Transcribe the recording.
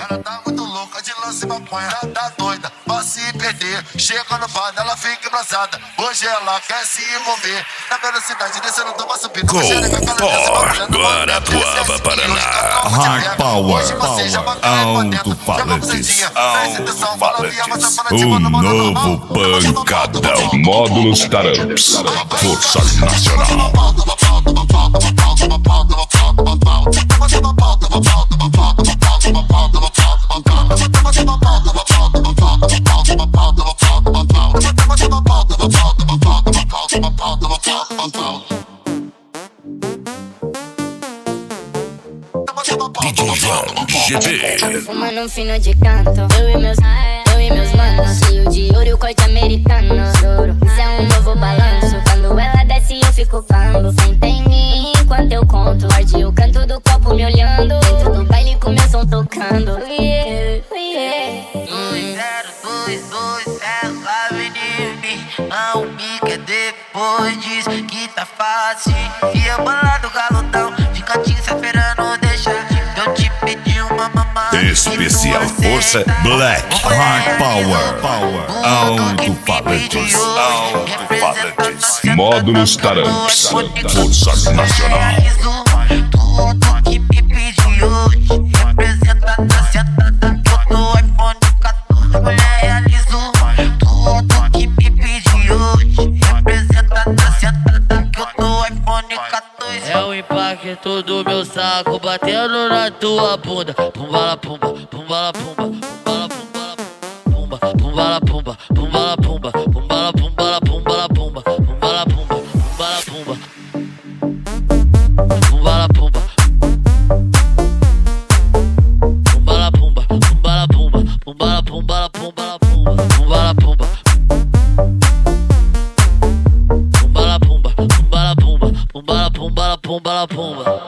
Ela tá muito louca de lance e maconha, tá doida, pra se perder. Chega no bar, ela fica embrasada. Hoje ela quer se envolver. Na velocidade descendo, toma subindo. Guarapuava, Paraná. Hard Power, alto-falantes. O novo pancadão. Módulos Taramps. Força Nacional. DJ João GT. Fumando um fino de canto. Eu e meus manos. Cheio de ouro e o corte americano. Isso é um novo balanço. Quando ela desce eu fico pambo. Senta em mim enquanto eu conto. Morde o canto do copo me olhando. Dentro do baile com meu som tocando. 2022, ela vem de mim. Não me quer depois diz que tá fácil. E eu bolado galudão, fica te esperando deixar. Eu te pedi uma mamada. Especial Força Black. Hard Power, alto-falantes. Módulos Taramps. Força Nacional. Tudo que me pediu hoje representa a sentada que eu tô iPhone 14. Mulher realizou tudo que me pediu hoje representa a sentada que eu tô iPhone 14. É o impacto do meu saco batendo na tua bunda. Pumbala pumba, pumbala pumba, pumbala pumba, pumbala pumba, pumbala pumba, pumbala pumbala pumbala pumba, pumbala pumba, pumbala pumba, pumbala pumba, pumbala pumba, pumbala pumba, pumbala pumbala pumbala pumba, pumbala pumba, pumbala pumba, pumbala pumba, pumbala pumbala pumbala pumba.